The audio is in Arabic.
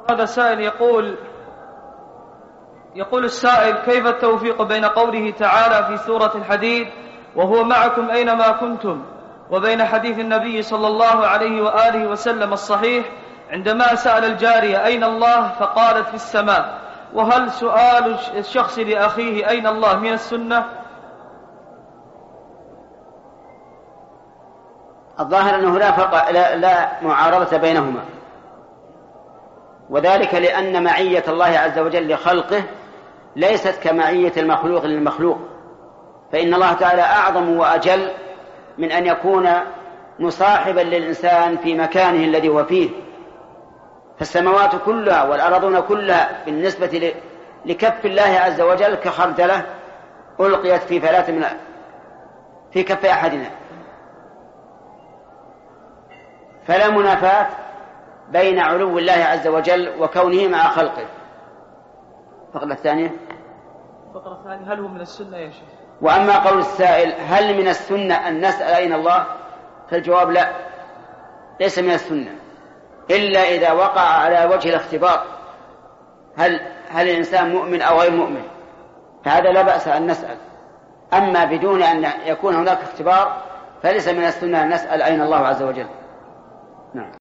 هذا سائل يقول السائل: كيف التوفيق بين قوله تعالى في سورة الحديد وهو معكم أينما كنتم، وبين حديث النبي صلى الله عليه وآله وسلم الصحيح عندما سأل الجارية أين الله فقالت في السماء؟ وهل سؤال الشخص لأخيه أين الله من السنة؟ الظاهر أنه لا معارضة بينهما، وذلك لأن معية الله عز وجل لخلقه ليست كمعية المخلوق للمخلوق، فإن الله تعالى أعظم وأجل من أن يكون مصاحبا للإنسان في مكانه الذي هو فيه. فالسماوات كلها والأرضون كلها بالنسبة لكف الله عز وجل كخردلة ألقيت في فلاة في كف أحدنا، فلا منافاة بين علو الله عز وجل وكونه مع خلقه. الفقرة الثانية هل هو من السنة يا شيخ؟ وأما قول السائل هل من السنة أن نسأل أين الله، فالجواب لا، ليس من السنة إلا إذا وقع على وجه الاختبار، هل الإنسان مؤمن أو غير مؤمن، فهذا لا بأس أن نسأل. أما بدون أن يكون هناك اختبار فليس من السنة أن نسأل أين الله عز وجل. نعم.